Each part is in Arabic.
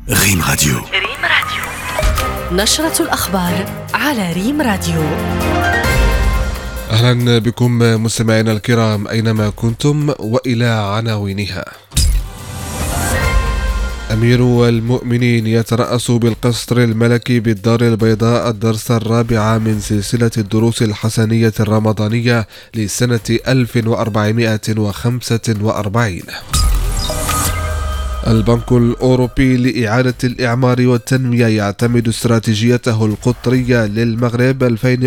ريم راديو. نشرة الأخبار على ريم راديو. أهلا بكم مستمعينا الكرام أينما كنتم، وإلى عناوينها. أمير المؤمنين يترأس بالقصر الملكي بالدار البيضاء الدرس الرابع من سلسلة الدروس الحسنية الرمضانية لسنة 1445. البنك الأوروبي لإعادة الإعمار والتنمية يعتمد استراتيجيته القطرية للمغرب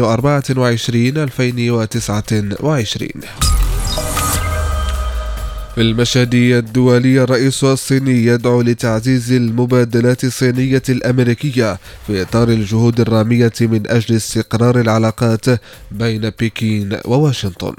2024-2029. في المشهد الدولي، الرئيس الصيني يدعو لتعزيز المبادلات الصينية الأمريكية في إطار الجهود الرامية من أجل استقرار العلاقات بين بكين وواشنطن.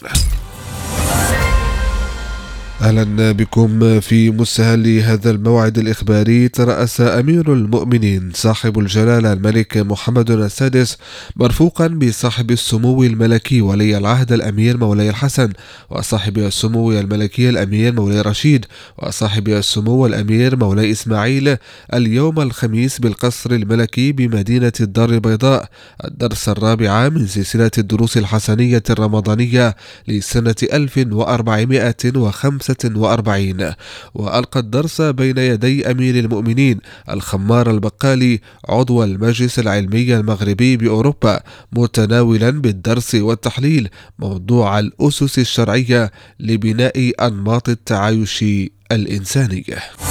أهلا بكم في مسهل هذا الموعد الإخباري. ترأس أمير المؤمنين صاحب الجلالة الملك محمد السادس مرفوقا بصاحب السمو الملكي ولي العهد الأمير مولاي الحسن، وصاحب السمو الملكي الأمير مولاي رشيد، وصاحب السمو الأمير مولاي إسماعيل اليوم الخميس بالقصر الملكي بمدينة الدار البيضاء الدرس الرابع من سلسلة الدروس الحسنية الرمضانية لسنة 1445، وألقى الدرس بين يدي أمير المؤمنين الخمار البقالي عضو المجلس العلمي المغربي بأوروبا، متناولا بالدرس والتحليل موضوع الأسس الشرعية لبناء أنماط التعايش الإنساني.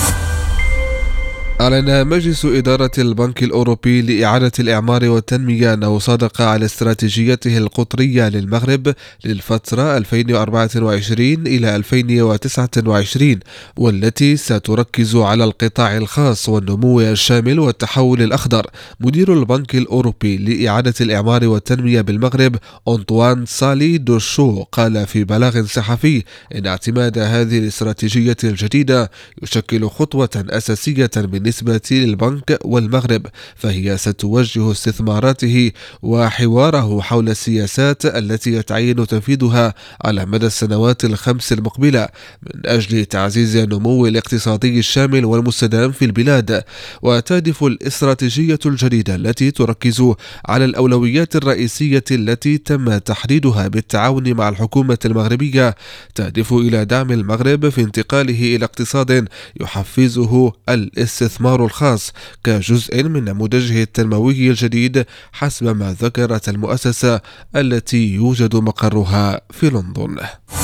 أعلن مجلس إدارة البنك الأوروبي لإعادة الإعمار والتنمية أنه صادق على استراتيجيته القطرية للمغرب للفترة 2024 إلى 2029، والتي ستركز على القطاع الخاص والنمو الشامل والتحول الأخضر. مدير البنك الأوروبي لإعادة الإعمار والتنمية بالمغرب أنطوان سالي دوشو قال في بلاغ صحفي إن اعتماد هذه الاستراتيجية الجديدة يشكل خطوة أساسية بالنسبة للبنك والمغرب، فهي ستوجه استثماراته وحواره حول السياسات التي يتعين تنفيذها على مدى السنوات الخمس المقبلة من أجل تعزيز النمو الاقتصادي الشامل والمستدام في البلاد. وتهدف الاستراتيجية الجديدة التي تركز على الأولويات الرئيسية التي تم تحديدها بالتعاون مع الحكومة المغربية، تهدف إلى دعم المغرب في انتقاله إلى اقتصاد يحفزه الاستثمار الخاص كجزء من نموذجه التنموي الجديد، حسب ما ذكرت المؤسسة التي يوجد مقرها في لندن.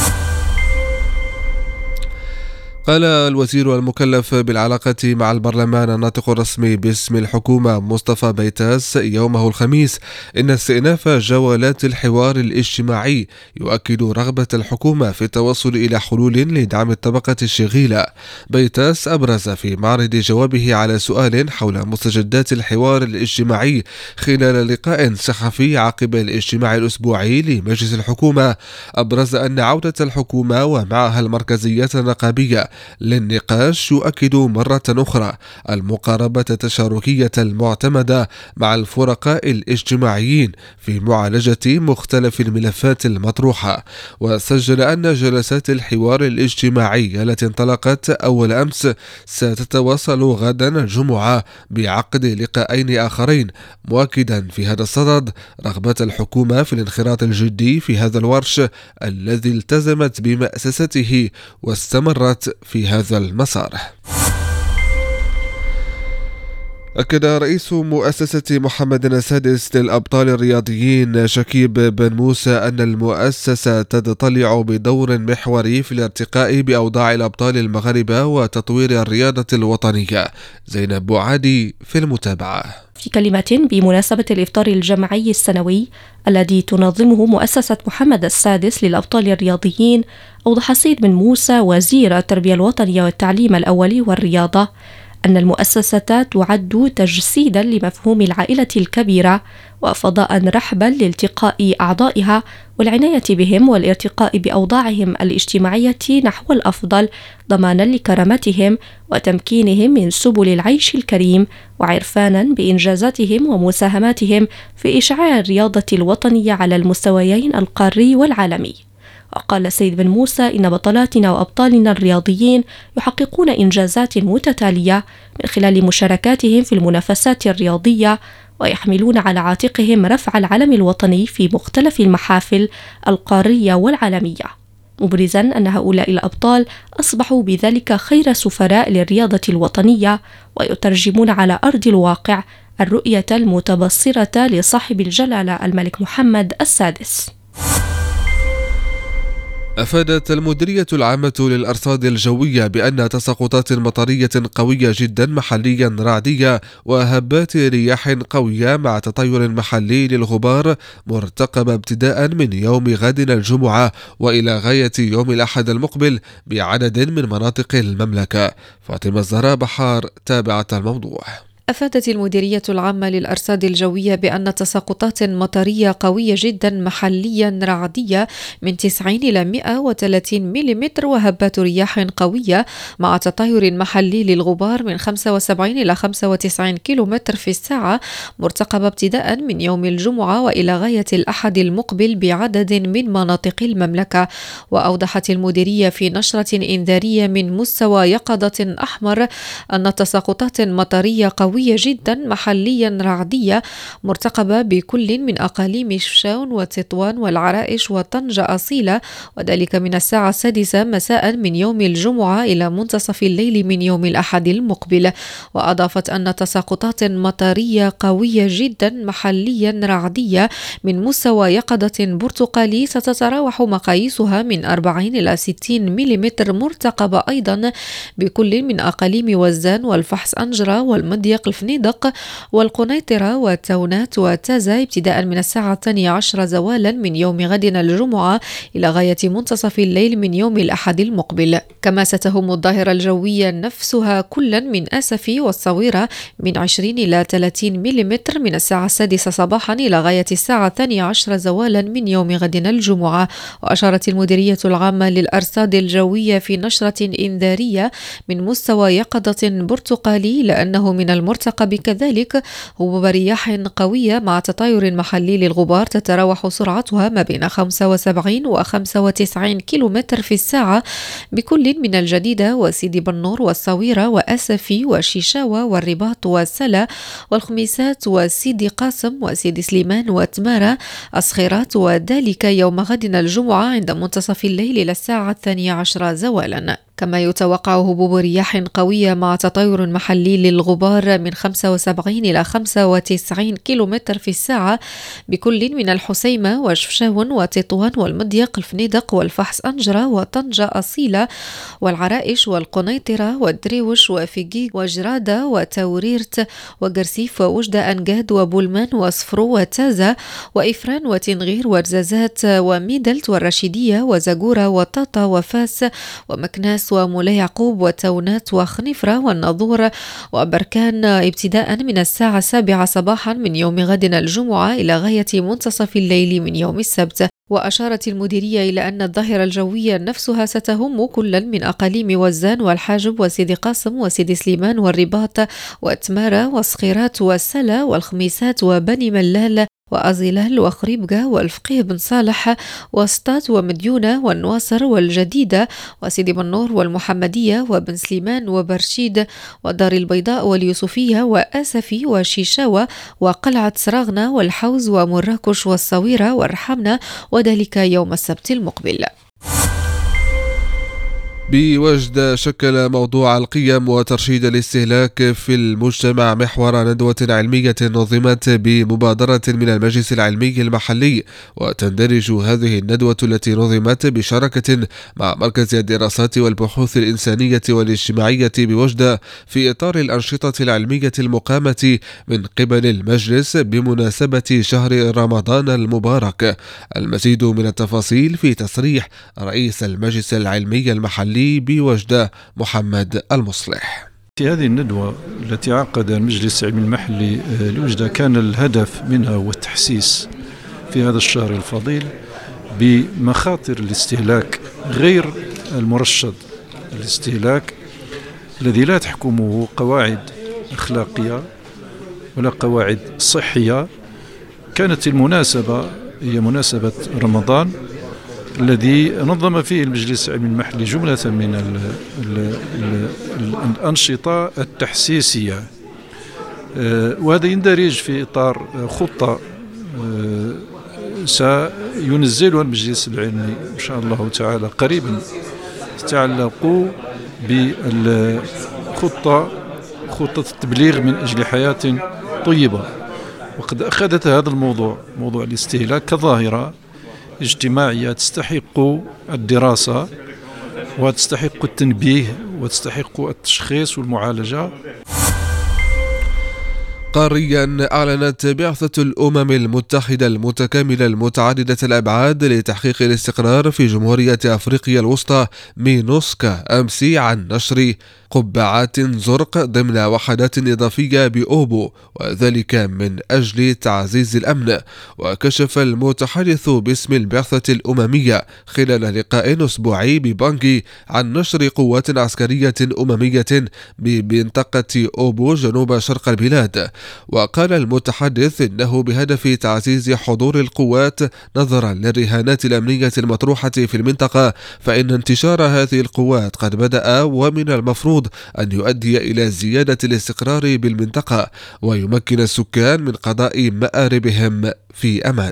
قال الوزير المكلف بالعلاقة مع البرلمان الناطق الرسمي باسم الحكومة مصطفى بيتاس يومه الخميس إن استئناف جولات الحوار الاجتماعي يؤكد رغبة الحكومة في التوصل إلى حلول لدعم الطبقة الشغيلة. بيتاس أبرز في معرض جوابه على سؤال حول مستجدات الحوار الاجتماعي خلال لقاء صحفي عقب الاجتماع الأسبوعي لمجلس الحكومة، أبرز أن عودة الحكومة ومعها المركزيات الرقابية للنقاش يؤكد مرة أخرى المقاربة التشاركية المعتمدة مع الفرقاء الاجتماعيين في معالجة مختلف الملفات المطروحة. وسجل أن جلسات الحوار الاجتماعي التي انطلقت أول أمس ستتواصل غدا الجمعة بعقد لقاءين آخرين، مؤكدا في هذا الصدد رغبة الحكومة في الانخراط الجدي في هذا الورش الذي التزمت بمؤسسته واستمرت في هذا المسار. أكد رئيس مؤسسة محمد السادس للأبطال الرياضيين شكيب بن موسى أن المؤسسة تضطلع بدور محوري في الارتقاء بأوضاع الأبطال المغاربة وتطوير الرياضة الوطنية. زينب بوعادي في المتابعة. في كلمة بمناسبة الإفطار الجماعي السنوي الذي تنظمه مؤسسة محمد السادس للأبطال الرياضيين، أوضح سيد بن موسى وزير التربية الوطنية والتعليم الأولي والرياضة أن المؤسسة تعد تجسيدا لمفهوم العائلة الكبيرة وفضاء رحبا لالتقاء أعضائها والعناية بهم والارتقاء بأوضاعهم الاجتماعية نحو الأفضل ضمانا لكرامتهم وتمكينهم من سبل العيش الكريم وعرفانا بإنجازاتهم ومساهماتهم في إشعاع الرياضة الوطنية على المستويين القاري والعالمي. وقال السيد بن موسى إن بطلاتنا وأبطالنا الرياضيين يحققون إنجازات متتالية من خلال مشاركاتهم في المنافسات الرياضية، ويحملون على عاتقهم رفع العلم الوطني في مختلف المحافل القارية والعالمية، مبرزا أن هؤلاء الأبطال أصبحوا بذلك خير سفراء للرياضة الوطنية، ويترجمون على أرض الواقع الرؤية المتبصرة لصاحب الجلالة الملك محمد السادس. أفادت المديرية العامة للأرصاد الجوية بأن تساقطات مطرية قوية جدا محليا رعدية وهبات رياح قوية مع تطير محلي للغبار مرتقبة ابتداء من يوم غد الجمعة وإلى غاية يوم الأحد المقبل بعدد من مناطق المملكة. فاطمة الزهراء بحار تابعت الموضوع. أفادت المديرية العامة للأرصاد الجوية بأن تساقطات مطرية قوية جدا محليا رعدية من 90 إلى 130 ملم وهبات رياح قوية مع تطاير محلي للغبار من 75 إلى 95 كيلومتر في الساعة مرتقبة ابتداء من يوم الجمعة وإلى غاية الأحد المقبل بعدد من مناطق المملكة. وأوضحت المديرية في نشرة إنذارية من مستوى يقظة أحمر أن تساقطات مطرية قوية جدا محليا رعدية مرتقبة بكل من أقاليم شفشاون وتطوان والعرائش وطنجة أصيلة، وذلك من الساعة 6 مساء من يوم الجمعة إلى منتصف الليل من يوم الأحد المقبل. وأضافت أن تساقطات مطرية قوية جدا محليا رعدية من مستوى يقظة برتقالي ستتراوح مقاييسها من 40 إلى 60 ملم مرتقبة أيضا بكل من أقاليم وزان والفحص أنجرة والمضيق الفنيدق والقنيطرة والتونات وتازا ابتداء من الساعة 12 زوالا من يوم غد الجمعة إلى غاية منتصف الليل من يوم الأحد المقبل. كما ستهم الظاهرة الجوية نفسها كلا من آسفي والصويرة من 20 إلى 30 ملم من الساعة 6 صباحا إلى غاية الساعة 12 زوالا من يوم غد الجمعة. وأشارت المديرية العامة للأرصاد الجوية في نشرة إنذارية من مستوى يقظة برتقالي لأنه من المرتقب كذلك هبوب رياح قوية مع تطاير محلي للغبار تتراوح سرعتها ما بين 75 و 95 كيلومتر في الساعة بكل من الجديدة وسيدي بنور والصويرة وأسفي وشيشاوة والرباط وسلا والخميسات وسيدي قاسم وسيدي سليمان وتمارة الصخيرات، وذلك يوم غد الجمعة عند منتصف الليل إلى الساعة 12 زوالا. كما يتوقع هبوب رياح قوية مع تطاير محلي للغبار من 75 إلى 95 كيلومتر في الساعة بكل من الحسيمة وشفشاون وتطوان والمضيق الفنيدق والفحص أنجرة وطنجة أصيلة والعرائش والقنيطرة والدريوش وفيجي وجرادة وتوريرت وقرسيف ووجدة أنجاد وبولمان وصفرو وتازا وإفران وتنغير ورزازات وميدلت والرشيدية وزاقورة وطاطا وفاس ومكناس ومولاي يعقوب وتونات وخنفرة والناظور وبركان ابتداء من الساعة 7 صباحا من يوم غد الجمعة إلى غاية منتصف الليل من يوم السبت. وأشارت المديرية إلى أن الظاهرة الجوية نفسها ستهم كلا من أقاليم وزان والحاجب وسيدي قاسم وسيدي سليمان والرباط وتمارة والصخيرات والسلا والخميسات وبني ملال وأزيلال وخريبقة والفقيه بن صالح وسطات ومديونة والنواصر والجديدة وسيدي بنور والمحمدية وبن سليمان وبرشيد ودار البيضاء واليوسفية وآسفي وشيشاوة وقلعة سراغنة والحوز ومراكش والصويرة والرحمنة، وذلك يوم السبت المقبل. بوجدة شكل موضوع القيم وترشيد الاستهلاك في المجتمع محور ندوة علمية نظمت بمبادرة من المجلس العلمي المحلي، وتندرج هذه الندوة التي نظمت بشراكة مع مركز الدراسات والبحوث الإنسانية والاجتماعية بوجدة في إطار الأنشطة العلمية المقامة من قبل المجلس بمناسبة شهر رمضان المبارك. المزيد من التفاصيل في تصريح رئيس المجلس العلمي المحلي بوجدة محمد المصلح. في هذه الندوة التي عقد المجلس العلمي المحلي لوجدة كان الهدف منها هو التحسيس في هذا الشهر الفضيل بمخاطر الاستهلاك غير المرشد، الاستهلاك الذي لا تحكمه قواعد أخلاقية ولا قواعد صحية. كانت المناسبة هي مناسبة رمضان الذي نظم فيه المجلس العلمي المحلي جملة من الأنشطة التحسيسية، وهذا يندرج في إطار خطة سينزلها المجلس العلمي إن شاء الله تعالى قريبا، تتعلق بالخطة التبليغ من أجل حياة طيبة. وقد أخذت هذا الموضوع، موضوع الاستهلاك، كظاهرة اجتماعية تستحق الدراسة وتستحق التنبيه وتستحق التشخيص والمعالجة. قاريا أعلنت بعثة الأمم المتحدة المتكاملة المتعددة الأبعاد لتحقيق الاستقرار في جمهورية أفريقيا الوسطى مينوسكا أمس عن نشر قبعات زرق ضمن وحدات إضافية بأوبو، وذلك من أجل تعزيز الأمن. وكشف المتحدث باسم البعثة الأممية خلال لقاء أسبوعي ببانجي عن نشر قوات عسكرية أممية بمنطقة أوبو جنوب شرق البلاد. وقال المتحدث إنه بهدف تعزيز حضور القوات نظرا للرهانات الأمنية المطروحة في المنطقة، فإن انتشار هذه القوات قد بدأ، ومن المفروض أن يؤدي إلى زيادة الاستقرار بالمنطقة ويمكن السكان من قضاء مآربهم في أمان.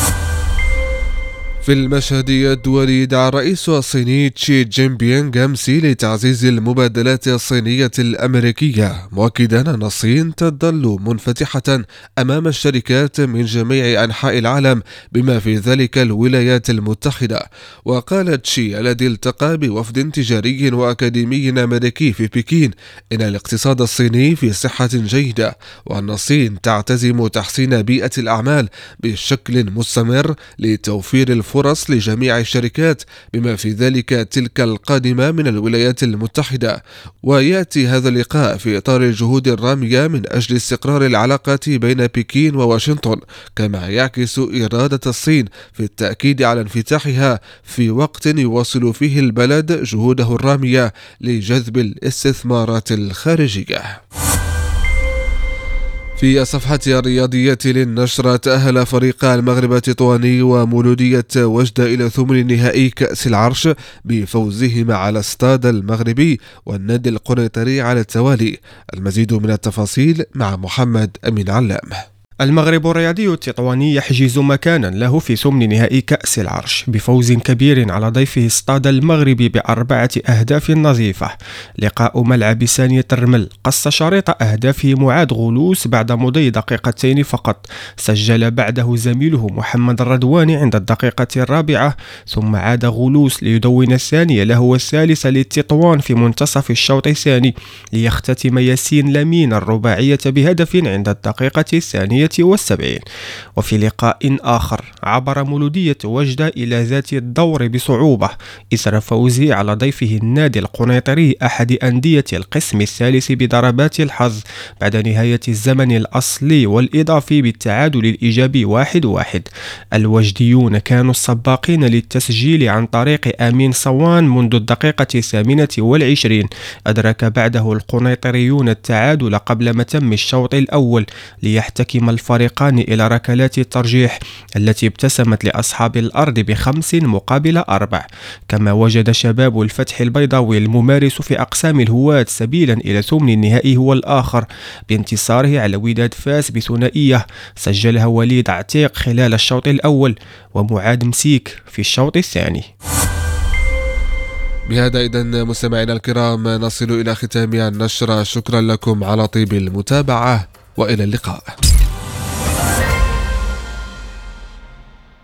في المشهد الدولي، دعا الرئيس الصيني شي جين بينغ أمس لتعزيز المبادلات الصينية الأمريكية، مؤكدا أن الصين تظل منفتحة أمام الشركات من جميع أنحاء العالم بما في ذلك الولايات المتحدة. وقال تشي الذي التقى بوفد تجاري وأكاديمي أمريكي في بكين إن الاقتصاد الصيني في صحة جيدة، وأن الصين تعتزم تحسين بيئة الأعمال بشكل مستمر لتوفير الفرص لجميع الشركات بما في ذلك تلك القادمة من الولايات المتحدة. ويأتي هذا اللقاء في إطار الجهود الرامية من أجل استقرار العلاقات بين بكين وواشنطن، كما يعكس إرادة الصين في التأكيد على انفتاحها في وقت يواصل فيه البلد جهوده الرامية لجذب الاستثمارات الخارجية. في الصفحة الرياضية للنشرة، تأهل فريق المغرب التطواني ومولودية وجدة إلى ثمن نهائي كأس العرش بفوزهما على استاد المغربي والنادي القنيطري على التوالي. المزيد من التفاصيل مع محمد أمين علام. المغرب الرياضي التطواني يحجز مكانا له في ثمن نهائي كأس العرش بفوز كبير على ضيفه استاد المغربي ب4 أهداف نظيفة. لقاء ملعب ثانية الرمل قص شريط أهدافه معاذ غلوس بعد مضي دقيقتين فقط، سجل بعده زميله محمد الرضواني عند الدقيقة 4، ثم عاد غلوس ليدون الثانية له والثالثة للتطوان في منتصف الشوط الثاني، ليختتم ياسين لامين الرباعية بهدف عند الدقيقة 72. وفي لقاء آخر عبر مولودية وجدة إلى ذات الدور بصعوبة إثر فوزه على ضيفه النادي القنيطري أحد أندية القسم الثالث بضربات الحظ بعد نهاية الزمن الأصلي والإضافي بالتعادل الإيجابي 1-1. الوجديون كانوا السباقين للتسجيل عن طريق أمين صوان منذ الدقيقة 28. أدرك بعده القنيطريون التعادل قبل ما تم الشوط الأول، ليحتكم الفريقان إلى ركلات الترجيح التي ابتسمت لأصحاب الأرض ب5-4. كما وجد شباب الفتح البيضاوي الممارس في أقسام الهواة سبيلا إلى ثمن النهائي هو الآخر بانتصاره على وداد فاس بثنائية سجلها وليد عتيق خلال الشوط الأول ومعاد مسيك في الشوط الثاني. بهذا إذن مستمعينا الكرام نصل إلى ختام النشرة. شكرا لكم على طيب المتابعة وإلى اللقاء.